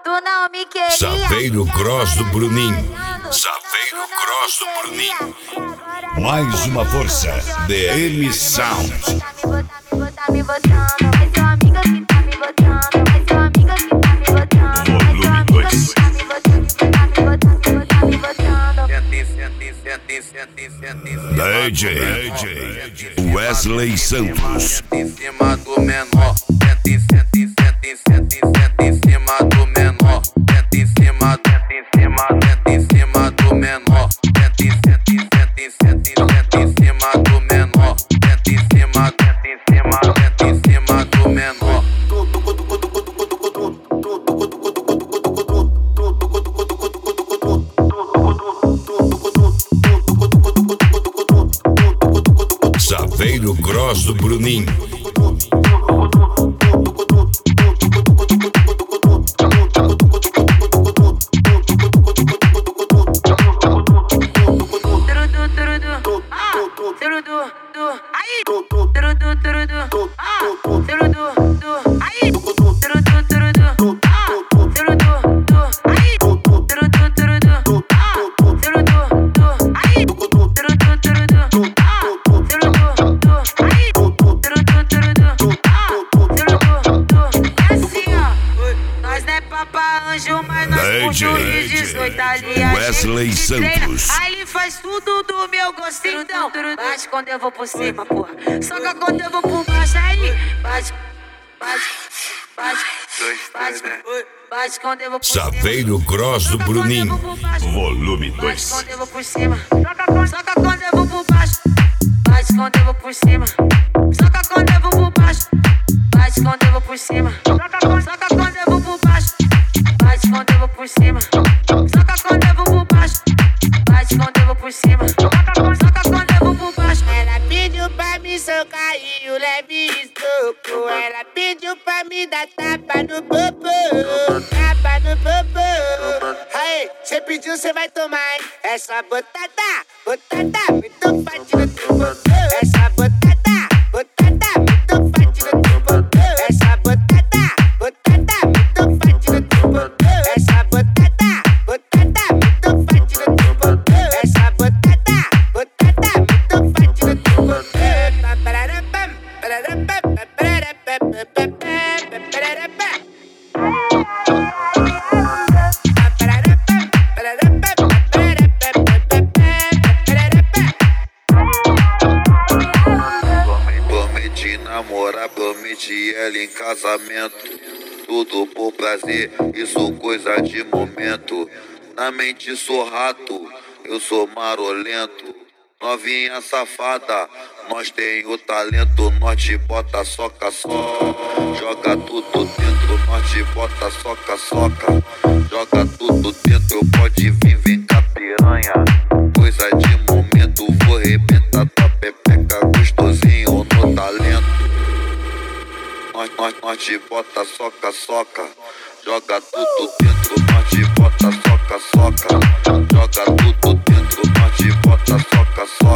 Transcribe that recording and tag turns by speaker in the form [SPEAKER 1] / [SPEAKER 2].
[SPEAKER 1] Tu não me queria.
[SPEAKER 2] Saveiro Cross do Bruninho. Saveiro Cross do Bruninho. Mais uma força. DM Sound.
[SPEAKER 1] Tá me botando. É seu amigo que tá me botando. É seu amigo que tá me botando.
[SPEAKER 2] Volume 2. DJ Wesley Santos.
[SPEAKER 3] Em cima do menor, senta em cima do menor, senta em cima do menor, senta em cima do menor, senta em cima do menor.
[SPEAKER 2] Saveiro Cross do Bruninho. Wesley Santos.
[SPEAKER 1] Aí ele faz tudo do meu gosto, então bate quando eu vou por cima, porra. Soca quando eu vou por baixo, aí bate quando eu vou por cima.
[SPEAKER 2] Saveiro Cross do Bruninho. Volume 2.
[SPEAKER 1] Bate quando eu vou por cima. Soca quando eu vou por baixo. Bate quando eu vou por cima. Soca quando eu vou por baixo. Bate quando eu vou por cima. Soca quando eu vou por baixo. Bate quando eu vou por cima. Soca quando eu vou por baixo. Bate quando eu vou por cima. Soca quando eu vou por baixo. Ela pediu pra me socar e o leve estoco. Ela pediu pra me dar tapa no popô. Tapa no popô. Aí, cê pediu, cê vai tomar, hein? Essa botada muito forte no teu popô. Essa botada muito forte no teu popô. Essa botada muito forte no teu popô. Essa botada muito forte no teu popô. Essa botada muito forte no teu popô.
[SPEAKER 3] Prometi namorar, prometi ela em casamento. Tudo por prazer, isso coisa de momento. Na mente sou rato, eu sou marolento. Novinha safada, nós tem o talento. Nós te bota soca, joga tudo dentro. Nós te bota soca, joga tudo dentro. Pode vir, vem cá piranha. Coisa de momento, vou arrebentar tua pepeca gostosinho no talento. Nós te bota soca, joga tudo dentro. Nós te bota soca, joga tudo dentro. Nós te bota soca.